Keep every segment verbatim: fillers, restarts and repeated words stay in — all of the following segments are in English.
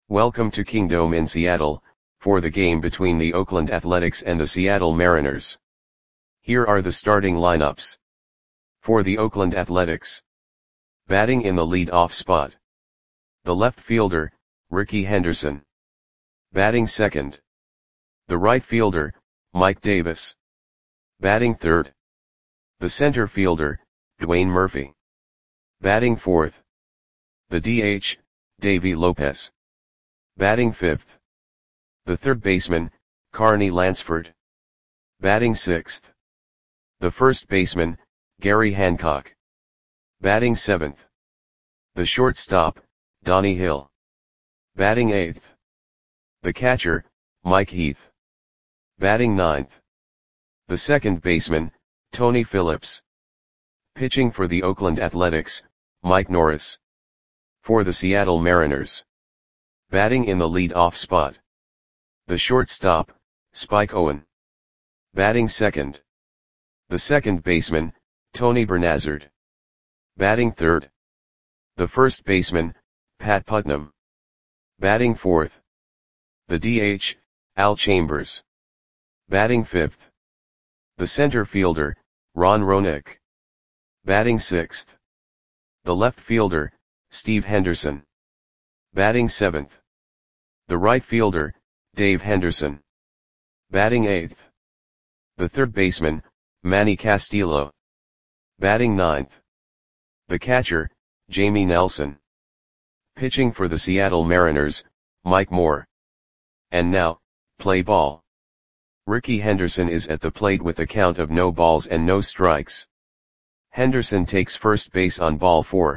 Welcome to Kingdome in Seattle, for the game between the Oakland Athletics and the Seattle Mariners. Here are the starting lineups. For the Oakland Athletics. Batting in the lead-off spot. The left fielder, Rickey Henderson. Batting second. The right fielder, Mike Davis. Batting third. The center fielder, Dwayne Murphy. Batting fourth. The D H, Davey Lopez. Batting fifth. The third baseman, Carney Lansford. Batting sixth. The first baseman, Gary Hancock. Batting seventh. The shortstop, Donnie Hill. Batting eighth. The catcher, Mike Heath. Batting ninth. The second baseman, Tony Phillips. Pitching for the Oakland Athletics, Mike Norris. For the Seattle Mariners. Batting in the lead-off spot. The shortstop, Spike Owen. Batting second. The second baseman, Tony Bernazard. Batting third. The first baseman, Pat Putnam. Batting fourth. The D H, Al Chambers. Batting fifth. The center fielder, Ron Roenick. Batting sixth. The left fielder, Steve Henderson. Batting seventh. The right fielder, Dave Henderson. Batting eighth. The third baseman, Manny Castillo. Batting ninth. The catcher, Jamie Nelson. Pitching for the Seattle Mariners, Mike Moore. And now, play ball. Rickey Henderson is at the plate with a count of no balls and no strikes. Henderson takes first base on ball four.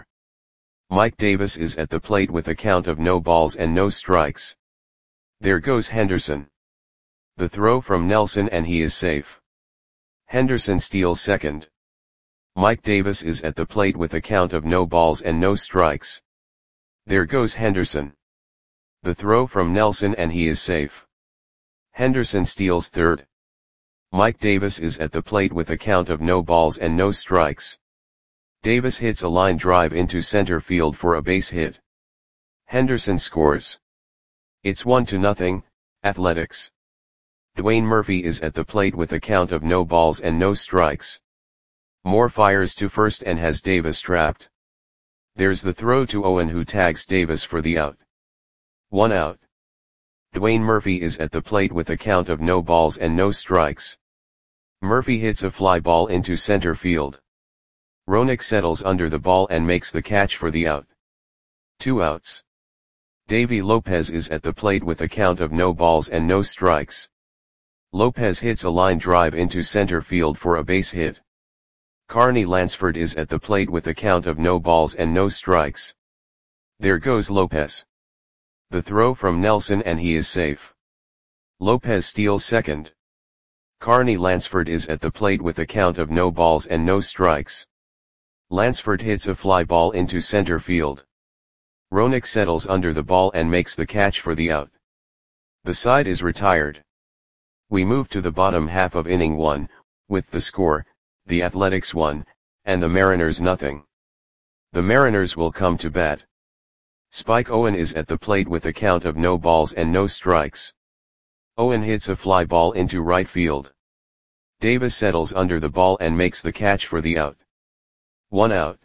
Mike Davis is at the plate with a count of no balls and no strikes. There goes Henderson. The throw from Nelson and he is safe. Henderson steals second. Mike Davis is at the plate with a count of no balls and no strikes. There goes Henderson. The throw from Nelson and he is safe. Henderson steals third. Mike Davis is at the plate with a count of no balls and no strikes. Davis hits a line drive into center field for a base hit. Henderson scores. It's one to nothing, Athletics. Dwayne Murphy is at the plate with a count of no balls and no strikes. Moore fires to first and has Davis trapped. There's the throw to Owen who tags Davis for the out. One out. Dwayne Murphy is at the plate with a count of no balls and no strikes. Murphy hits a fly ball into center field. Roenick settles under the ball and makes the catch for the out. Two outs. Davey Lopez is at the plate with a count of no balls and no strikes. Lopez hits a line drive into center field for a base hit. Carney Lansford is at the plate with a count of no balls and no strikes. There goes Lopez. The throw from Nelson and he is safe. Lopez steals second. Carney Lansford is at the plate with a count of no balls and no strikes. Lansford hits a fly ball into center field. Roenick settles under the ball and makes the catch for the out. The side is retired. We move to the bottom half of inning one, with the score, the Athletics one, and the Mariners nothing. The Mariners will come to bat. Spike Owen is at the plate with a count of no balls and no strikes. Owen hits a fly ball into right field. Davis settles under the ball and makes the catch for the out. One out.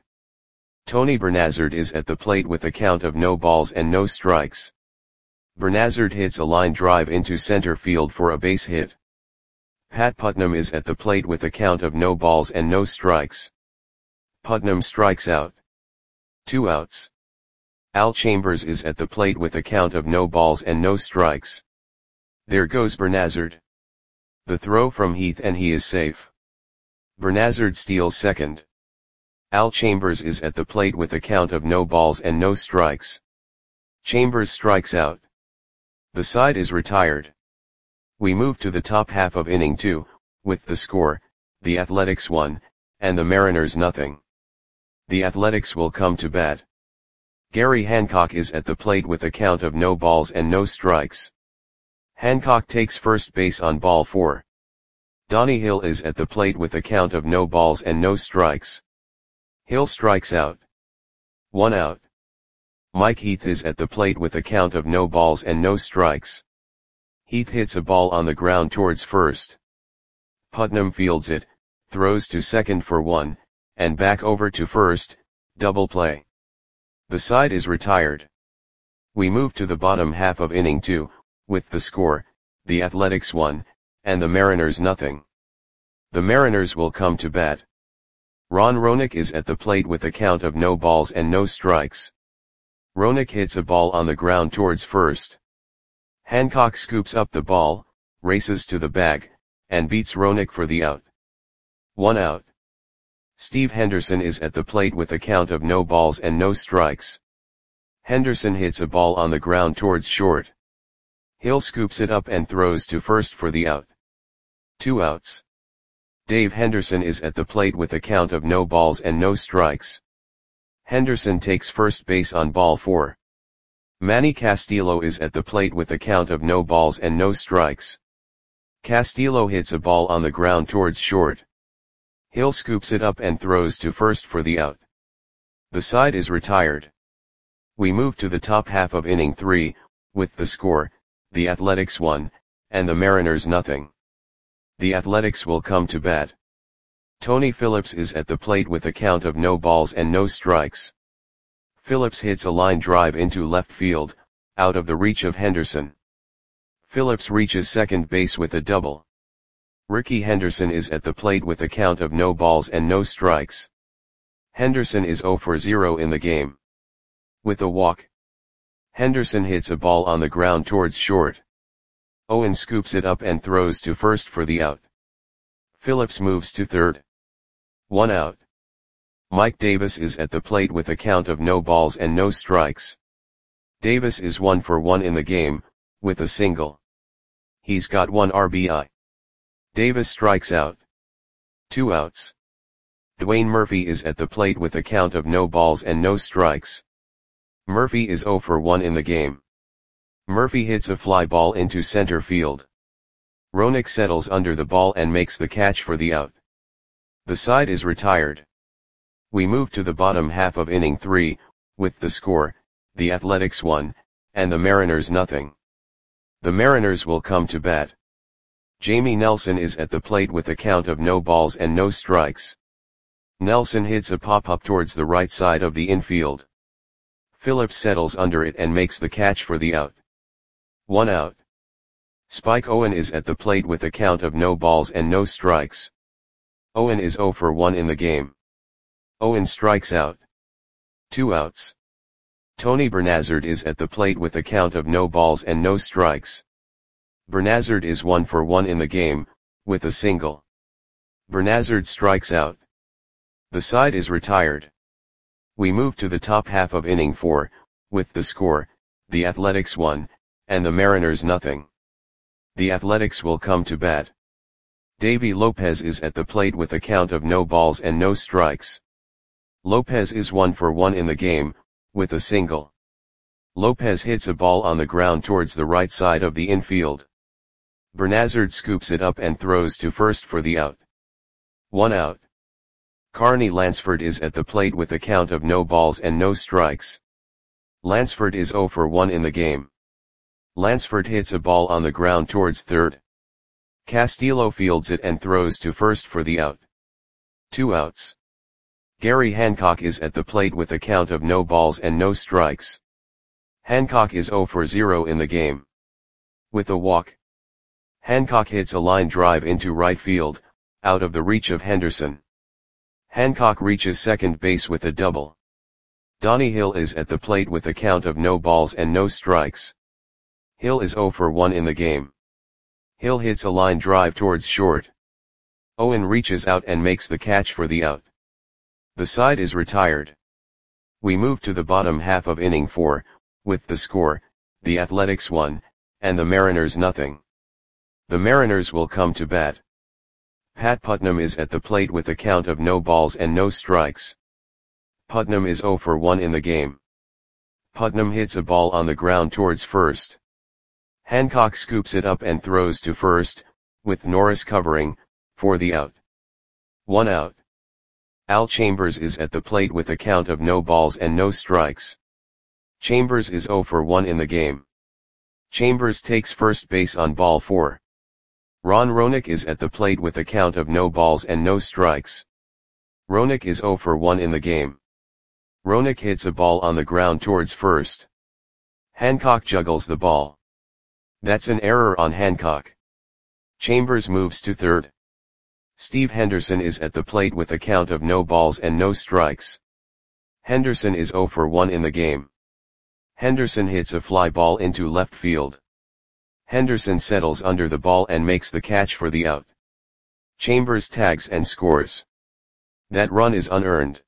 Tony Bernazard is at the plate with a count of no balls and no strikes. Bernazard hits a line drive into center field for a base hit. Pat Putnam is at the plate with a count of no balls and no strikes. Putnam strikes out. Two outs. Al Chambers is at the plate with a count of no balls and no strikes. There goes Bernazard. The throw from Heath and he is safe. Bernazard steals second. Al Chambers is at the plate with a count of no balls and no strikes. Chambers strikes out. The side is retired. We move to the top half of inning two, with the score, the Athletics one, and the Mariners nothing. The Athletics will come to bat. Gary Hancock is at the plate with a count of no balls and no strikes. Hancock takes first base on ball four. Donnie Hill is at the plate with a count of no balls and no strikes. Hill strikes out. One out. Mike Heath is at the plate with a count of no balls and no strikes. Heath hits a ball on the ground towards first. Putnam fields it, throws to second for one, and back over to first, double play. The side is retired. We move to the bottom half of inning two, with the score, the Athletics one, and the Mariners nothing. The Mariners will come to bat. Ron Roenick is at the plate with a count of no balls and no strikes. Roenick hits a ball on the ground towards first. Hancock scoops up the ball, races to the bag, and beats Roenick for the out. One out. Steve Henderson is at the plate with a count of no balls and no strikes. Henderson hits a ball on the ground towards short. Hill scoops it up and throws to first for the out. Two outs. Dave Henderson is at the plate with a count of no balls and no strikes. Henderson takes first base on ball four. Manny Castillo is at the plate with a count of no balls and no strikes. Castillo hits a ball on the ground towards short. Hill scoops it up and throws to first for the out. The side is retired. We move to the top half of inning three, with the score, the Athletics one, and the Mariners nothing. The Athletics will come to bat. Tony Phillips is at the plate with a count of no balls and no strikes. Phillips hits a line drive into left field, out of the reach of Henderson. Phillips reaches second base with a double. Rickey Henderson is at the plate with a count of no balls and no strikes. Henderson is zero for zero in the game. With a walk. Henderson hits a ball on the ground towards short. Owen scoops it up and throws to first for the out. Phillips moves to third. One out. Mike Davis is at the plate with a count of no balls and no strikes. Davis is one for one in the game, with a single. He's got one R B I. Davis strikes out. Two outs. Dwayne Murphy is at the plate with a count of no balls and no strikes. Murphy is zero for one in the game. Murphy hits a fly ball into center field. Roenick settles under the ball and makes the catch for the out. The side is retired. We move to the bottom half of inning three, with the score, the Athletics one, and the Mariners nothing. The Mariners will come to bat. Jamie Nelson is at the plate with a count of no balls and no strikes. Nelson hits a pop-up towards the right side of the infield. Phillips settles under it and makes the catch for the out. One out. Spike Owen is at the plate with a count of no balls and no strikes. Owen is zero for one in the game. Owen strikes out. Two outs. Tony Bernazard is at the plate with a count of no balls and no strikes. Bernazard is one for one in the game, with a single. Bernazard strikes out. The side is retired. We move to the top half of inning four, with the score, the Athletics one, and the Mariners nothing. The Athletics will come to bat. Davy Lopez is at the plate with a count of no balls and no strikes. Lopez is one for one in the game, with a single. Lopez hits a ball on the ground towards the right side of the infield. Bernazard scoops it up and throws to first for the out. One out. Carney Lansford is at the plate with a count of no balls and no strikes. Lansford is zero for one in the game. Lansford hits a ball on the ground towards third. Castillo fields it and throws to first for the out. Two outs. Gary Hancock is at the plate with a count of no balls and no strikes. Hancock is zero for zero in the game. With a walk. Hancock hits a line drive into right field, out of the reach of Henderson. Hancock reaches second base with a double. Donnie Hill is at the plate with a count of no balls and no strikes. Hill is zero for one in the game. Hill hits a line drive towards short. Owen reaches out and makes the catch for the out. The side is retired. We move to the bottom half of inning four, with the score, the Athletics one, and the Mariners nothing. The Mariners will come to bat. Pat Putnam is at the plate with a count of no balls and no strikes. Putnam is zero for one in the game. Putnam hits a ball on the ground towards first. Hancock scoops it up and throws to first, with Norris covering, for the out. One out. Al Chambers is at the plate with a count of no balls and no strikes. Chambers is zero for one in the game. Chambers takes first base on ball four. Ron Roenick is at the plate with a count of no balls and no strikes. Roenick is zero for one in the game. Roenick hits a ball on the ground towards first. Hancock juggles the ball. That's an error on Hancock. Chambers moves to third. Steve Henderson is at the plate with a count of no balls and no strikes. Henderson is zero for one in the game. Henderson hits a fly ball into left field. Henderson settles under the ball and makes the catch for the out. Chambers tags and scores. That run is unearned.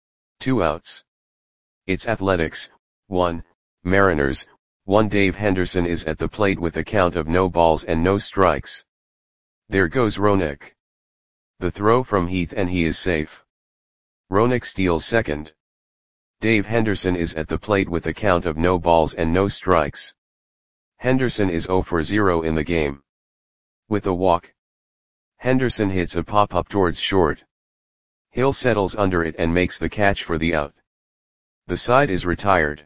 Two outs. It's Athletics, one, Mariners, one. Dave Henderson is at the plate with a count of no balls and no strikes. There goes Roenick. The throw from Heath and he is safe. Roenick steals second. Dave Henderson is at the plate with a count of no balls and no strikes. Henderson is zero for zero in the game. With a walk. Henderson hits a pop-up towards short. Hill settles under it and makes the catch for the out. The side is retired.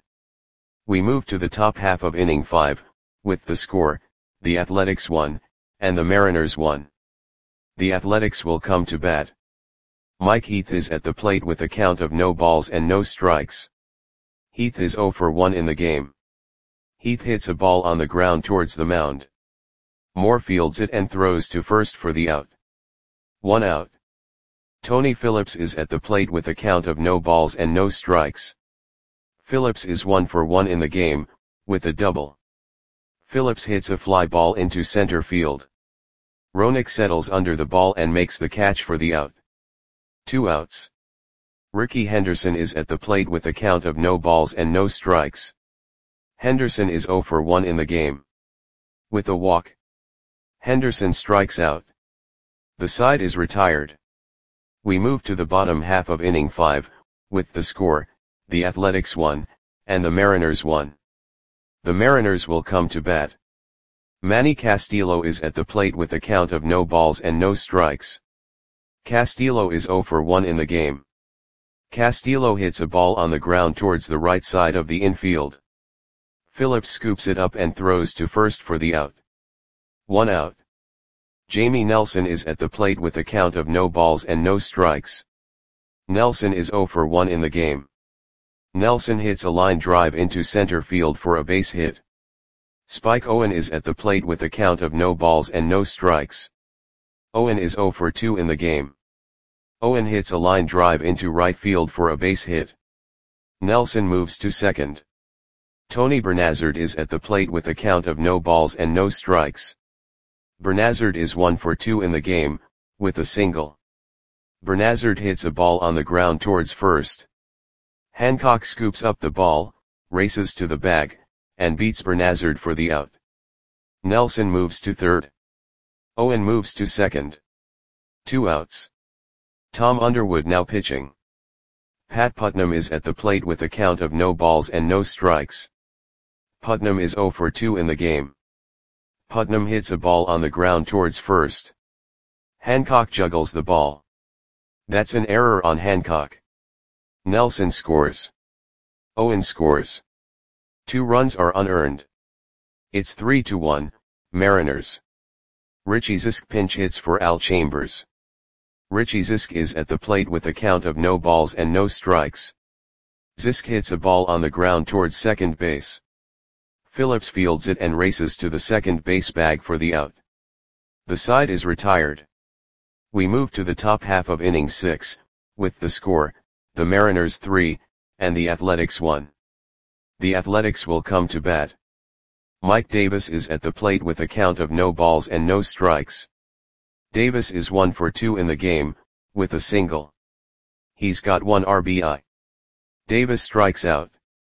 We move to the top half of inning five, with the score, the Athletics one, and the Mariners one. The Athletics will come to bat. Mike Heath is at the plate with a count of no balls and no strikes. Heath is zero for one in the game. Heath hits a ball on the ground towards the mound. Moore fields it and throws to first for the out. One out. Tony Phillips is at the plate with a count of no balls and no strikes. Phillips is one for one in the game, with a double. Phillips hits a fly ball into center field. Roenick settles under the ball and makes the catch for the out. Two outs. Ricky Henderson is at the plate with a count of no balls and no strikes. Henderson is zero for one in the game. With a walk. Henderson strikes out. The side is retired. We move to the bottom half of inning five, with the score, the Athletics one, and the Mariners one. The Mariners will come to bat. Manny Castillo is at the plate with a count of no balls and no strikes. Castillo is zero for one in the game. Castillo hits a ball on the ground towards the right side of the infield. Phillips scoops it up and throws to first for the out. One out. Jamie Nelson is at the plate with a count of no balls and no strikes. Nelson is zero for one in the game. Nelson hits a line drive into center field for a base hit. Spike Owen is at the plate with a count of no balls and no strikes. Owen is zero for two in the game. Owen hits a line drive into right field for a base hit. Nelson moves to second. Tony Bernazard is at the plate with a count of no balls and no strikes. Bernazard is one for two in the game, with a single. Bernazard hits a ball on the ground towards first. Hancock scoops up the ball, races to the bag, and beats Bernazard for the out. Nelson moves to third. Owen moves to second. Two outs. Tom Underwood now pitching. Pat Putnam is at the plate with a count of no balls and no strikes. Putnam is zero for two in the game. Putnam hits a ball on the ground towards first. Hancock juggles the ball. That's an error on Hancock. Nelson scores. Owen scores. Two runs are unearned. It's three to one, Mariners. Richie Zisk pinch hits for Al Chambers. Richie Zisk is at the plate with a count of no balls and no strikes. Zisk hits a ball on the ground towards second base. Phillips fields it and races to the second base bag for the out. The side is retired. We move to the top half of inning six, with the score, the Mariners three, and the Athletics one. The Athletics will come to bat. Mike Davis is at the plate with a count of no balls and no strikes. Davis is one for two in the game, with a single. He's got one R B I. Davis strikes out.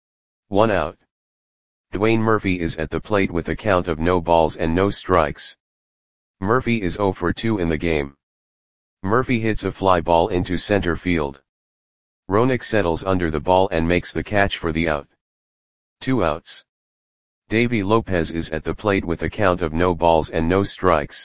One out. Dwayne Murphy is at the plate with a count of no balls and no strikes. Murphy is zero for two in the game. Murphy hits a fly ball into center field. Roenick settles under the ball and makes the catch for the out. Two outs. Davy Lopez is at the plate with a count of no balls and no strikes.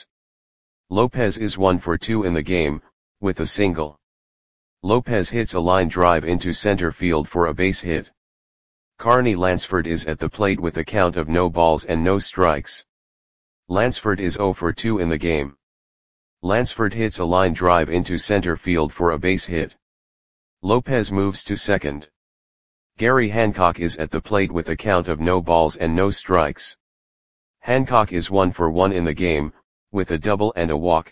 Lopez is one for two in the game, with a single. Lopez hits a line drive into center field for a base hit. Carney Lansford is at the plate with a count of no balls and no strikes. Lansford is zero for two in the game. Lansford hits a line drive into center field for a base hit. Lopez moves to second. Gary Hancock is at the plate with a count of no balls and no strikes. Hancock is one for one in the game, with a double and a walk.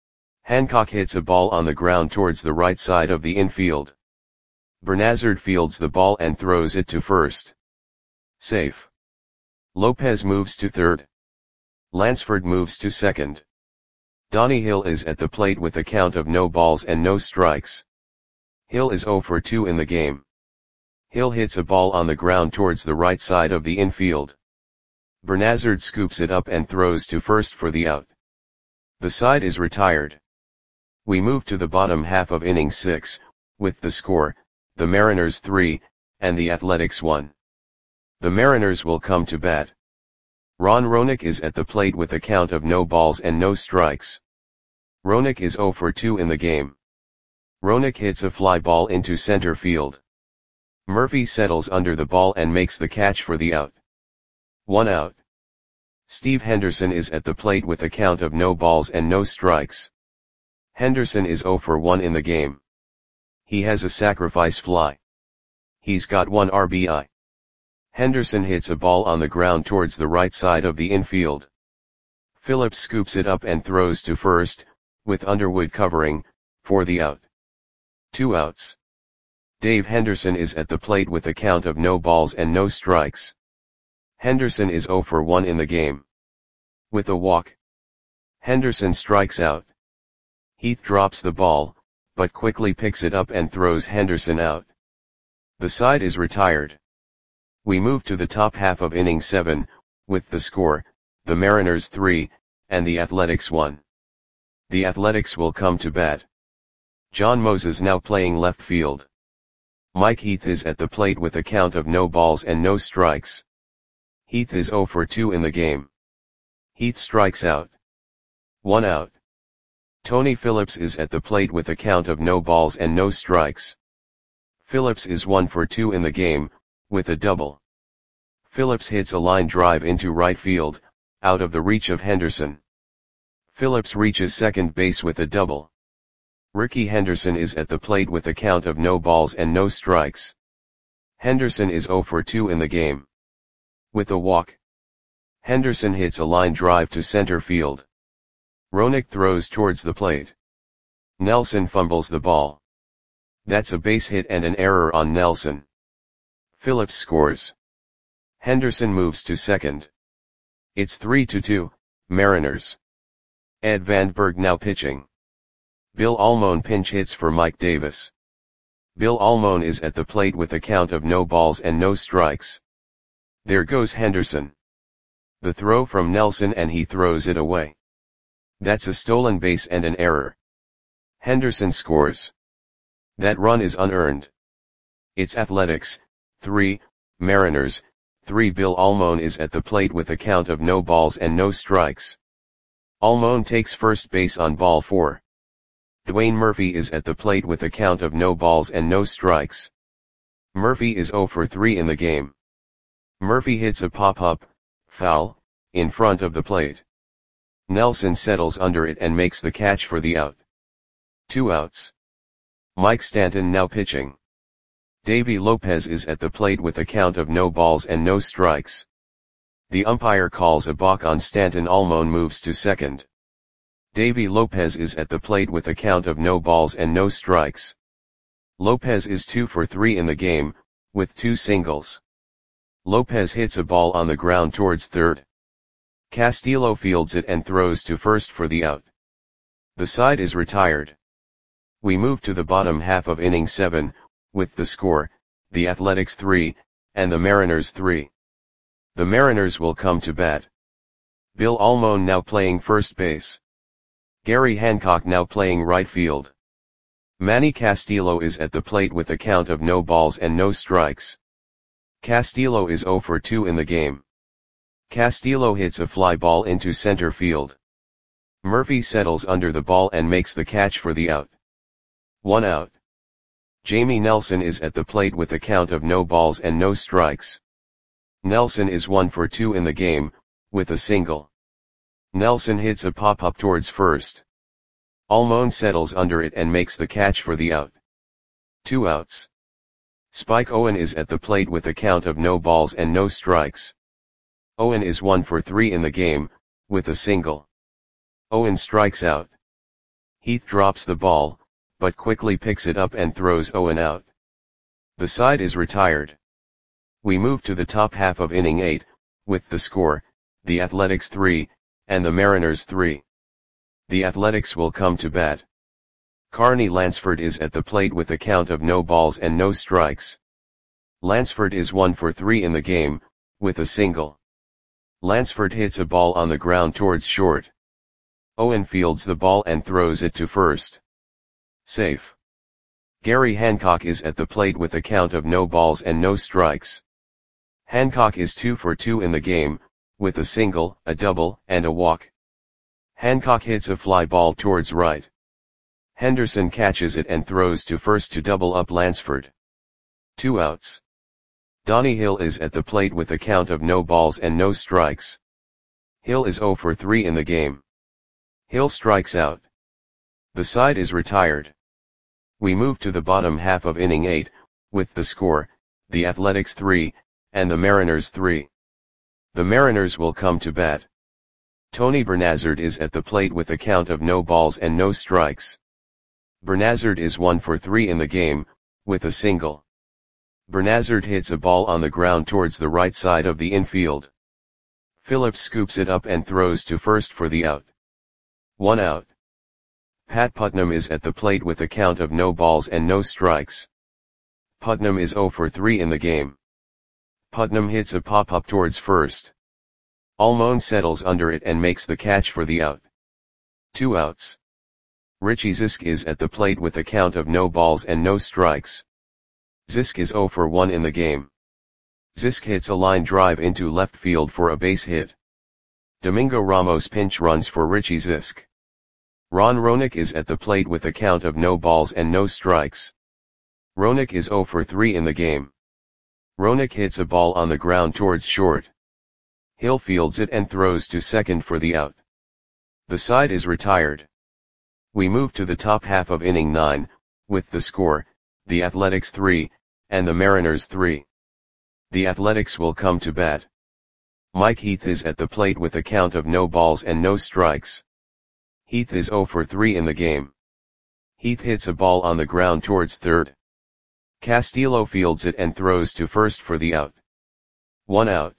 Hancock hits a ball on the ground towards the right side of the infield. Bernazard fields the ball and throws it to first. Safe. Lopez moves to third. Lansford moves to second. Donnie Hill is at the plate with a count of no balls and no strikes. Hill is zero for two in the game. Hill hits a ball on the ground towards the right side of the infield. Bernazard scoops it up and throws to first for the out. The side is retired. We move to the bottom half of inning six, with the score, the Mariners three, and the Athletics one. The Mariners will come to bat. Ron Roenick is at the plate with a count of no balls and no strikes. Roenick is zero for two in the game. Roenick hits a fly ball into center field. Murphy settles under the ball and makes the catch for the out. One out. Steve Henderson is at the plate with a count of no balls and no strikes. Henderson is zero for one in the game. He has a sacrifice fly. He's got one R B I. Henderson hits a ball on the ground towards the right side of the infield. Phillips scoops it up and throws to first, with Underwood covering, for the out. Two outs. Dave Henderson is at the plate with a count of no balls and no strikes. Henderson is zero for one in the game. With a walk. Henderson strikes out. Heath drops the ball, but quickly picks it up and throws Henderson out. The side is retired. We move to the top half of inning seven, with the score, the Mariners three, and the Athletics one. The Athletics will come to bat. John Moses now playing left field. Mike Heath is at the plate with a count of no balls and no strikes. Heath is zero for two in the game. Heath strikes out. One out. Tony Phillips is at the plate with a count of no balls and no strikes. Phillips is one for two in the game, with a double. Phillips hits a line drive into right field, out of the reach of Henderson. Phillips reaches second base with a double. Ricky Henderson is at the plate with a count of no balls and no strikes. Henderson is zero for two in the game. With a walk. Henderson hits a line drive to center field. Roenick throws towards the plate. Nelson fumbles the ball. That's a base hit and an error on Nelson. Phillips scores. Henderson moves to second. It's three to two, Mariners. Ed Vandenberg now pitching. Bill Almon pinch hits for Mike Davis. Bill Almon is at the plate with a count of no balls and no strikes. There goes Henderson. The throw from Nelson and he throws it away. That's a stolen base and an error. Henderson scores. That run is unearned. It's Athletics, three, Mariners, three. Bill Almon is at the plate with a count of no balls and no strikes. Almon takes first base on ball four. Dwayne Murphy is at the plate with a count of no balls and no strikes. Murphy is zero for three in the game. Murphy hits a pop-up, foul, in front of the plate. Nelson settles under it and makes the catch for the out. Two outs. Mike Stanton now pitching. Davey Lopez is at the plate with a count of no balls and no strikes. The umpire calls a balk on Stanton. Almon moves to second. Davey Lopez is at the plate with a count of no balls and no strikes. Lopez is two for three in the game, with two singles. Lopez hits a ball on the ground towards third. Castillo fields it and throws to first for the out. The side is retired. We move to the bottom half of inning seven, with the score, the Athletics three, and the Mariners three. The Mariners will come to bat. Bill Almon now playing first base. Gary Hancock now playing right field. Manny Castillo is at the plate with a count of no balls and no strikes. Castillo is zero for two in the game. Castillo hits a fly ball into center field. Murphy settles under the ball and makes the catch for the out. One out. Jamie Nelson is at the plate with a count of no balls and no strikes. Nelson is one for two in the game, with a single. Nelson hits a pop-up towards first. Almon settles under it and makes the catch for the out. Two outs. Spike Owen is at the plate with a count of no balls and no strikes. Owen is one for three in the game, with a single. Owen strikes out. Heath drops the ball, but quickly picks it up and throws Owen out. The side is retired. We move to the top half of inning eight, with the score, the Athletics three, and the Mariners three. The Athletics will come to bat. Carney Lansford is at the plate with a count of no balls and no strikes. Lansford is one for three in the game, with a single. Lansford hits a ball on the ground towards short. Owen fields the ball and throws it to first. Safe. Gary Hancock is at the plate with a count of no balls and no strikes. Hancock is two for two in the game, with a single, a double, and a walk. Hancock hits a fly ball towards right. Henderson catches it and throws to first to double up Lansford. Two outs. Donnie Hill is at the plate with a count of no balls and no strikes. Hill is zero for three in the game. Hill strikes out. The side is retired. We move to the bottom half of inning eight, with the score, the Athletics three, and the Mariners three. The Mariners will come to bat. Tony Bernazard is at the plate with a count of no balls and no strikes. Bernazard is one for three in the game, with a single. Bernazard hits a ball on the ground towards the right side of the infield. Phillips scoops it up and throws to first for the out. One out. Pat Putnam is at the plate with a count of no balls and no strikes. Putnam is zero for three in the game. Putnam hits a pop-up towards first. Almon settles under it and makes the catch for the out. Two outs. Richie Zisk is at the plate with a count of no balls and no strikes. Zisk is zero for one in the game. Zisk hits a line drive into left field for a base hit. Domingo Ramos pinch runs for Richie Zisk. Ron Roenick is at the plate with a count of no balls and no strikes. Roenick is zero for three in the game. Roenick hits a ball on the ground towards short. Hill fields it and throws to second for the out. The side is retired. We move to the top half of inning nine, with the score, the Athletics three, and the Mariners three. The Athletics will come to bat. Mike Heath is at the plate with a count of no balls and no strikes. Heath is zero for three in the game. Heath hits a ball on the ground towards third. Castillo fields it and throws to first for the out. One out.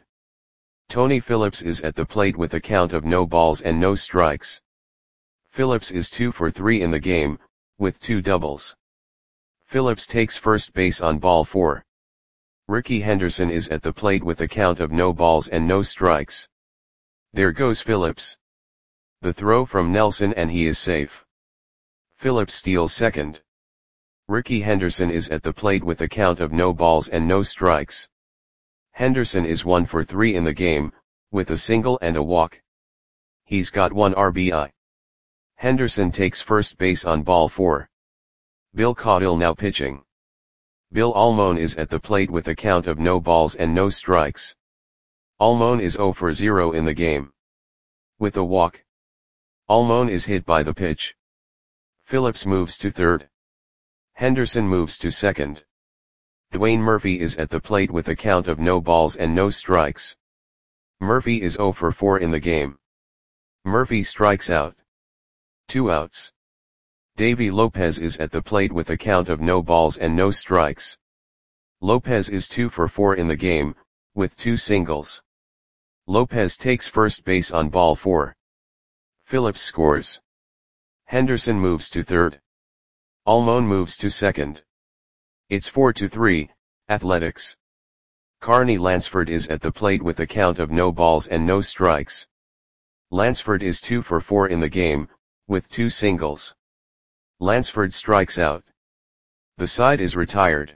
Tony Phillips is at the plate with a count of no balls and no strikes. Phillips is two for three in the game, with two doubles. Phillips takes first base on ball four. Ricky Henderson is at the plate with a count of no balls and no strikes. There goes Phillips. The throw from Nelson and he is safe. Phillips steals second. Ricky Henderson is at the plate with a count of no balls and no strikes. Henderson is one for three in the game, with a single and a walk. He's got one R B I. Henderson takes first base on ball four. Bill Caudill now pitching. Bill Almon is at the plate with a count of no balls and no strikes. Almon is zero for zero in the game. With a walk. Almon is hit by the pitch. Phillips moves to third. Henderson moves to second. Dwayne Murphy is at the plate with a count of no balls and no strikes. Murphy is zero for four in the game. Murphy strikes out. Two outs. Davy Lopez is at the plate with a count of no balls and no strikes. Lopez is two for four in the game, with two singles. Lopez takes first base on ball four. Phillips scores. Henderson moves to third. Almon moves to second. It's four to three, Athletics. Carney Lansford is at the plate with a count of no balls and no strikes. Lansford is two for four in the game, with two singles. Lansford strikes out. The side is retired.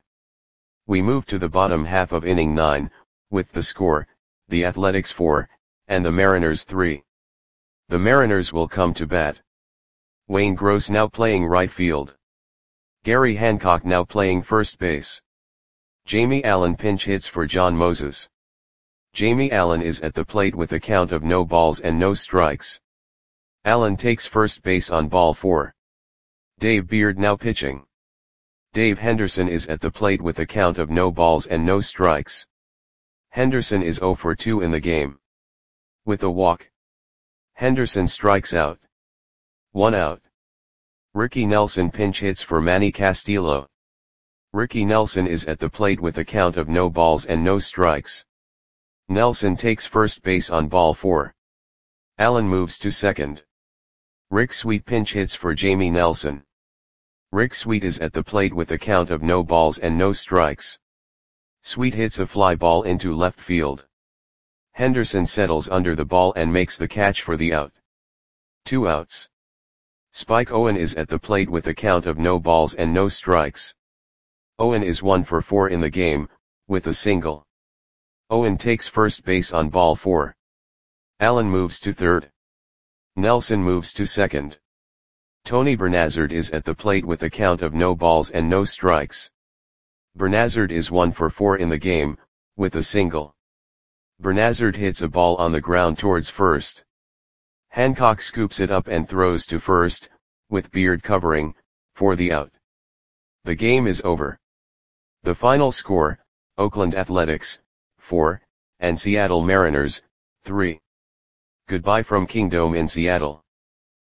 We move to the bottom half of inning nine, with the score, the Athletics four, and the Mariners three. The Mariners will come to bat. Wayne Gross now playing right field. Gary Hancock now playing first base. Jamie Allen pinch hits for John Moses. Jamie Allen is at the plate with a count of no balls and no strikes. Allen takes first base on ball four. Dave Beard now pitching. Dave Henderson is at the plate with a count of no balls and no strikes. Henderson is zero for two in the game. With a walk, Henderson strikes out. One out. Ricky Nelson pinch hits for Manny Castillo. Ricky Nelson is at the plate with a count of no balls and no strikes. Nelson takes first base on ball four. Allen moves to second. Rick Sweet pinch hits for Jamie Nelson. Rick Sweet is at the plate with a count of no balls and no strikes. Sweet hits a fly ball into left field. Henderson settles under the ball and makes the catch for the out. Two outs. Spike Owen is at the plate with a count of no balls and no strikes. Owen is one for four in the game, with a single. Owen takes first base on ball four. Allen moves to third. Nelson moves to second. Tony Bernazard is at the plate with a count of no balls and no strikes. Bernazard is one for four in the game, with a single. Bernazard hits a ball on the ground towards first. Hancock scoops it up and throws to first, with Beard covering, for the out. The game is over. The final score, Oakland Athletics, four, and Seattle Mariners, three. Goodbye from Kingdome in Seattle.